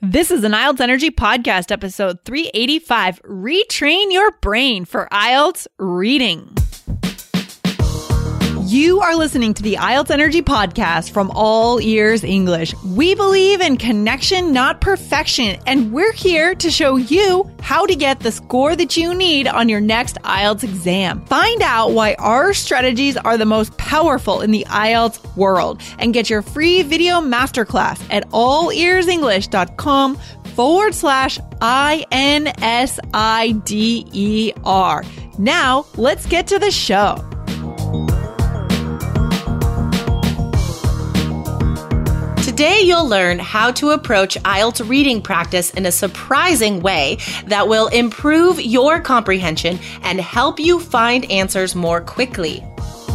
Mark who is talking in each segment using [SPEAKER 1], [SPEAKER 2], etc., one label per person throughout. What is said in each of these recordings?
[SPEAKER 1] This is an IELTS Energy Podcast, episode 385, Retrain Your Brain for IELTS Reading. You are listening to the IELTS Energy Podcast from All Ears English. We believe in connection, not perfection, and we're here to show you how to get the score that you need on your next IELTS exam. Find out why our strategies are the most powerful in the IELTS world and get your free video masterclass at allearsenglish.com/INSIDER. Now, let's get to the show.
[SPEAKER 2] Today, you'll learn how to approach IELTS reading practice in a surprising way that will improve your comprehension and help you find answers more quickly.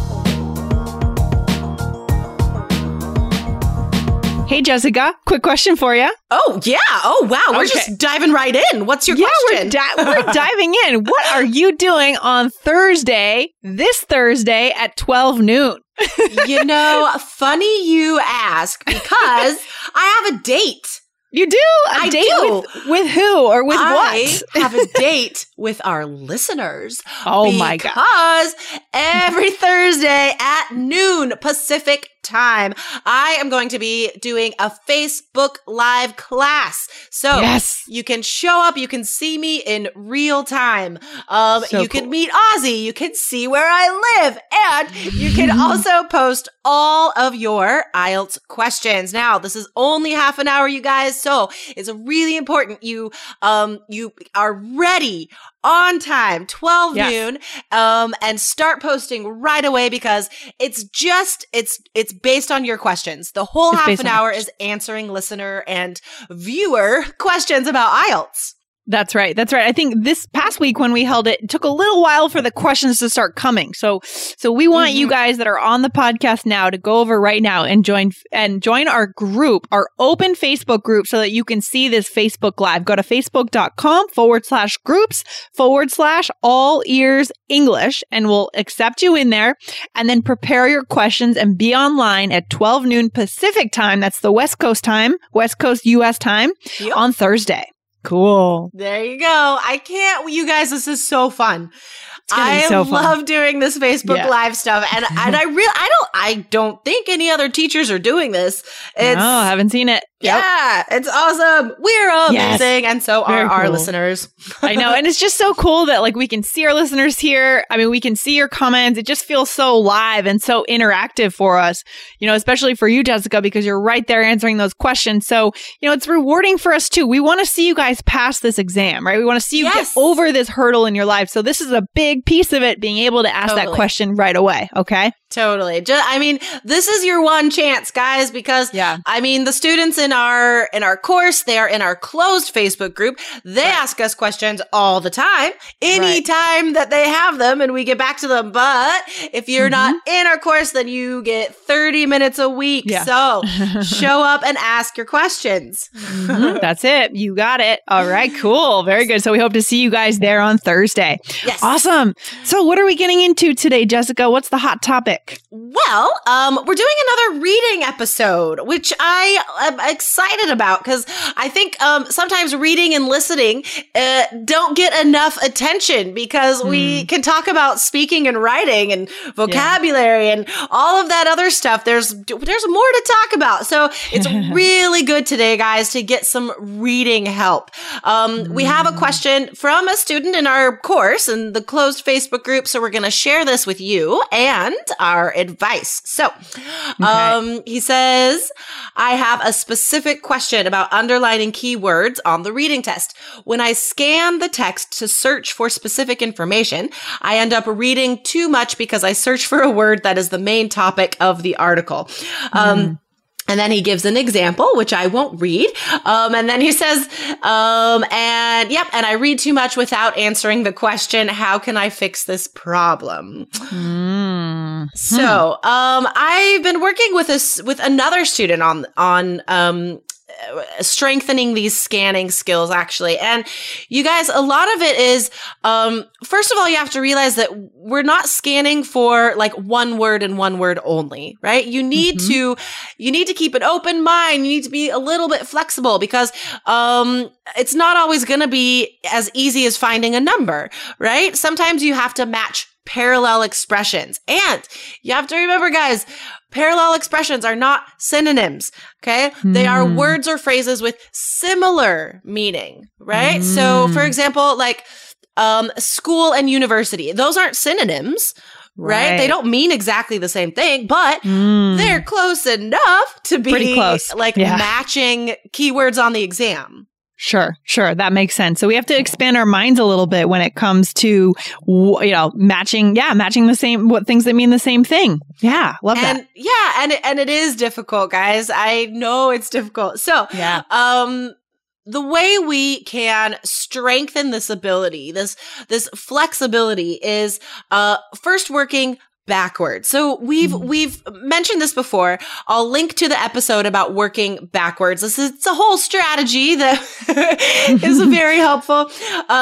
[SPEAKER 1] Hey, Jessica, quick question for you.
[SPEAKER 2] Oh, yeah. Oh, wow. We're just diving right in. What's your question?
[SPEAKER 1] We're diving in. What are you doing on this Thursday at 12 noon?
[SPEAKER 2] You know, funny you ask, because I have a date.
[SPEAKER 1] You do? A date
[SPEAKER 2] do.
[SPEAKER 1] With who or with what?
[SPEAKER 2] I have a date with our listeners.
[SPEAKER 1] Oh my God.
[SPEAKER 2] Because every Thursday at noon Pacific time, I am going to be doing a Facebook Live class. So you can show up, you can see me in real time. You can meet Ozzy, you can see where I live, and you can also post all of your IELTS questions. Now, this is only half an hour, you guys, so it's really important you are ready on time, 12 noon, and start posting right away, because it's based on your questions. The whole half an hour is answering listener and viewer questions about IELTS.
[SPEAKER 1] That's right. That's right. I think this past week when we held it, it took a little while for the questions to start coming. So we want you guys that are on the podcast now to go over right now and join our group, our open Facebook group, so that you can see this Facebook Live. Go to facebook.com/groups/all ears English, and we'll accept you in there, and then prepare your questions and be online at 12 noon Pacific time. That's the West Coast time, West Coast US time on Thursday. Cool.
[SPEAKER 2] There you go. You guys, this is so fun.
[SPEAKER 1] I
[SPEAKER 2] love doing this Facebook Live stuff. And I don't think any other teachers are doing this.
[SPEAKER 1] No, I haven't seen it.
[SPEAKER 2] Yeah, it's awesome. We're amazing. And so are our listeners.
[SPEAKER 1] I know. And it's just so cool that we can see our listeners here. I mean, we can see your comments. It just feels so live and so interactive for us, especially for you, Jessica, because you're right there answering those questions. So, it's rewarding for us too. We want to see you guys pass this exam, right? We want to see you get over this hurdle in your life. So this is a big piece of it, being able to ask that question right away. Okay.
[SPEAKER 2] Totally. This is your one chance, guys, because the students in our course, they are in our closed Facebook group. They ask us questions all the time, anytime that they have them, and we get back to them. But if you're not in our course, then you get 30 minutes a week. Yeah. So show up and ask your questions.
[SPEAKER 1] That's it. You got it. All right, cool. Very good. So we hope to see you guys there on Thursday.
[SPEAKER 2] Yes.
[SPEAKER 1] Awesome. So what are we getting into today, Jessica? What's the hot topic?
[SPEAKER 2] Well, we're doing another reading episode, which I am excited about, because I think sometimes reading and listening don't get enough attention, because we can talk about speaking and writing and vocabulary and all of that other stuff. There's more to talk about. So it's really good today, guys, to get some reading help. We have a question from a student in our course in the closed Facebook group, so we're going to share this with you and our advice. So, he says, I have a specific question about underlining keywords on the reading test. When I scan the text to search for specific information, I end up reading too much because I search for a word that is the main topic of the article. And then he gives an example, which I won't read. And then he says, and I read too much without answering the question. How can I fix this problem? So, I've been working with another student on strengthening these scanning skills, actually. And you guys, a lot of it is, first of all, you have to realize that we're not scanning for like one word and one word only, right? You need to keep an open mind. You need to be a little bit flexible because, it's not always going to be as easy as finding a number, right? Sometimes you have to match parallel expressions. And you have to remember, guys, parallel expressions are not synonyms, okay? They are words or phrases with similar meaning, right? So, for example, like school and university, those aren't synonyms, right? They don't mean exactly the same thing, but they're close enough to be
[SPEAKER 1] pretty close,
[SPEAKER 2] like matching keywords on the exam.
[SPEAKER 1] Sure. That makes sense. So we have to expand our minds a little bit when it comes to, matching the same, what things that mean the same thing. Yeah. Love that.
[SPEAKER 2] Yeah. And it is difficult, guys. I know it's difficult. So, the way we can strengthen this ability, this flexibility is, first working backwards. So we've mentioned this before. I'll link to the episode about working backwards. It's a whole strategy that is very helpful.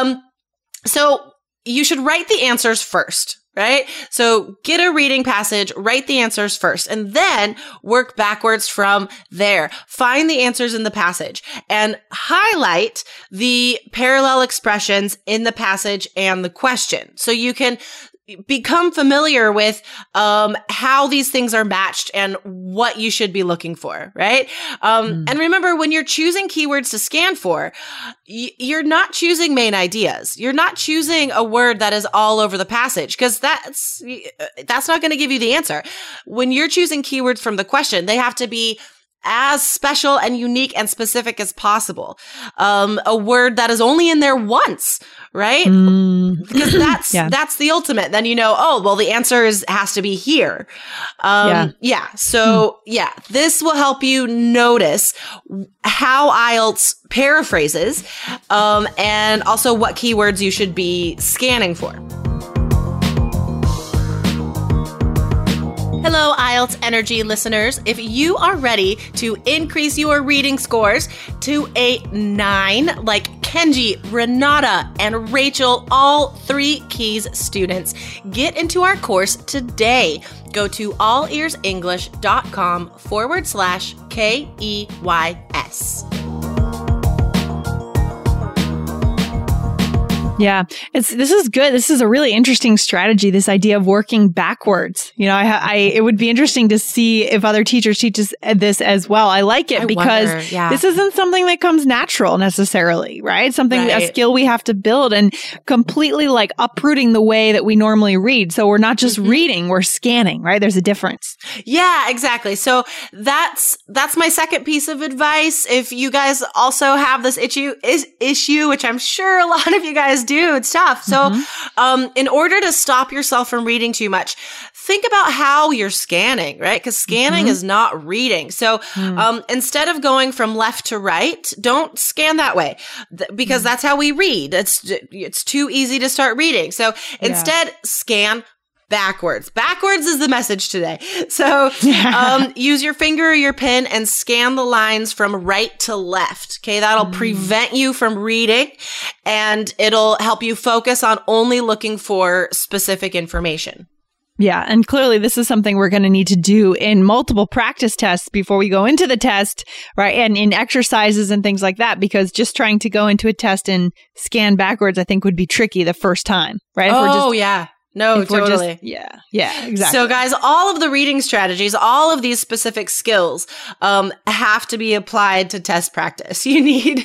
[SPEAKER 2] So you should write the answers first, right? So get a reading passage, write the answers first, and then work backwards from there. Find the answers in the passage and highlight the parallel expressions in the passage and the question. So you can become familiar with how these things are matched and what you should be looking for, right? And remember, when you're choosing keywords to scan for, you're not choosing main ideas. You're not choosing a word that is all over the passage because that's not going to give you the answer. When you're choosing keywords from the question, they have to be as special and unique and specific as possible. A word that is only in there once, right? Because that's the ultimate. Then the answer has to be here. So this will help you notice how IELTS paraphrases, and also what keywords you should be scanning for. Hello, IELTS Energy listeners. If you are ready to increase your reading scores to a 9, like Kenji, Renata, and Rachel, all 3 Keys students, get into our course today. Go to allearsenglish.com/KEYS.
[SPEAKER 1] Yeah, this is good. This is a really interesting strategy, this idea of working backwards. It would be interesting to see if other teachers teach us this as well. I like it because this isn't something that comes natural necessarily, right? A skill we have to build and completely like uprooting the way that we normally read. So we're not just reading, we're scanning, right? There's a difference. Yeah,
[SPEAKER 2] exactly. So that's my second piece of advice. If you guys also have this issue, which I'm sure a lot of you guys do, it's tough. So, in order to stop yourself from reading too much, think about how you're scanning, right? Because scanning is not reading. So, instead of going from left to right, don't scan that way because that's how we read. It's too easy to start reading. So instead, scan backwards. Backwards is the message today. So use your finger or your pen and scan the lines from right to left. Okay, that'll prevent you from reading and it'll help you focus on only looking for specific information.
[SPEAKER 1] Yeah. And clearly this is something we're going to need to do in multiple practice tests before we go into the test, right? And in exercises and things like that, because just trying to go into a test and scan backwards, I think would be tricky the first time, right?
[SPEAKER 2] No, totally.
[SPEAKER 1] Yeah, exactly.
[SPEAKER 2] So guys, all of the reading strategies, all of these specific skills have to be applied to test practice. You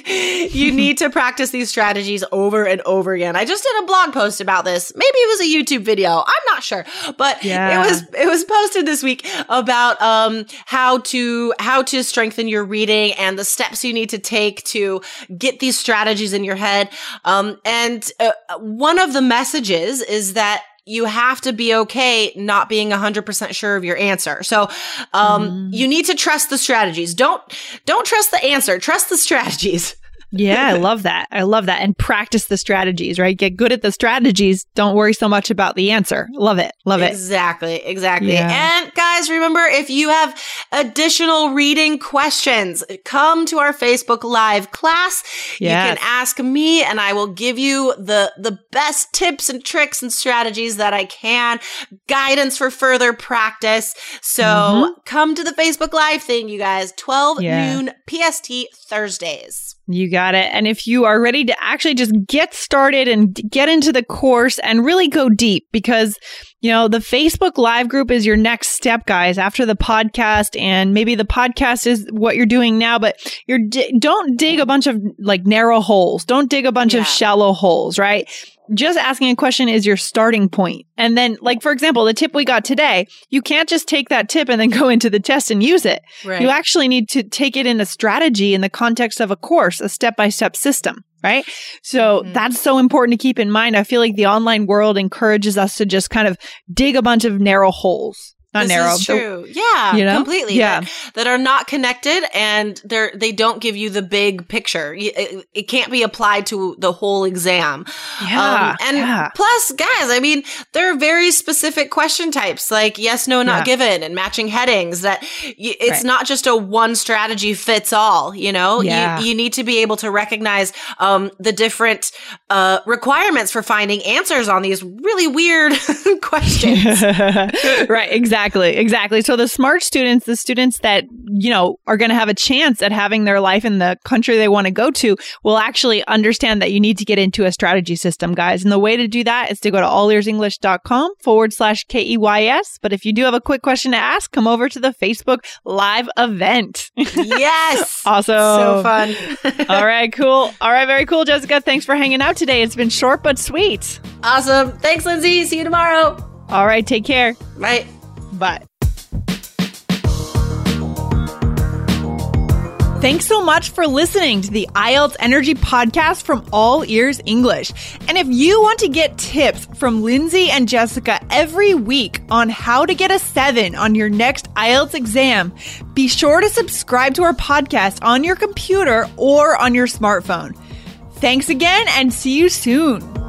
[SPEAKER 2] need to practice these strategies over and over again. I just did a blog post about this. Maybe it was a YouTube video. I'm not sure, but it was posted this week about how to strengthen your reading and the steps you need to take to get these strategies in your head. And one of the messages is that you have to be okay not being 100% sure of your answer. So, you need to trust the strategies. Don't trust the answer. Trust the strategies.
[SPEAKER 1] Yeah, I love that. I love that. And practice the strategies, right? Get good at the strategies. Don't worry so much about the answer. Love it. Love it.
[SPEAKER 2] Exactly. Yeah. And guys, remember, if you have additional reading questions, come to our Facebook Live class. Yes. You can ask me and I will give you the best tips and tricks and strategies that I can, guidance for further practice. So come to the Facebook Live thing, you guys, 12 noon PST Thursdays.
[SPEAKER 1] You got it. And if you are ready to actually just get started and get into the course and really go deep, because, the Facebook Live group is your next step, guys, after the podcast. And maybe the podcast is what you're doing now, but don't dig a bunch of narrow holes. Don't dig a bunch of shallow holes, right? Just asking a question is your starting point. And then, for example, the tip we got today, you can't just take that tip and then go into the test and use it. Right. You actually need to take it in a strategy in the context of a course, a step-by-step system, right? So that's so important to keep in mind. I feel like the online world encourages us to just kind of dig a bunch of narrow holes. Not narrow.
[SPEAKER 2] Is true. Completely. Yeah. That are not connected and they don't give you the big picture. It can't be applied to the whole exam. Plus, guys, there are very specific question types like yes, no, not given and matching headings that it's not just a one strategy fits all, you need to be able to recognize the different requirements for finding answers on these really weird questions.
[SPEAKER 1] Right. Exactly. So the smart students, the students that, are going to have a chance at having their life in the country they want to go to, will actually understand that you need to get into a strategy system, guys. And the way to do that is to go to allearsenglish.com/KEYS. But if you do have a quick question to ask, come over to the Facebook Live event.
[SPEAKER 2] Yes.
[SPEAKER 1] Awesome.
[SPEAKER 2] So fun.
[SPEAKER 1] All right, cool. All right, very cool, Jessica. Thanks for hanging out today. It's been short but sweet.
[SPEAKER 2] Awesome. Thanks, Lindsay. See you tomorrow.
[SPEAKER 1] All right, take care.
[SPEAKER 2] Bye.
[SPEAKER 1] Bye. Thanks so much for listening to the IELTS Energy Podcast from All Ears English. And if you want to get tips from Lindsay and Jessica every week on how to get a 7 on your next IELTS exam, be sure to subscribe to our podcast on your computer or on your smartphone. Thanks again and see you soon.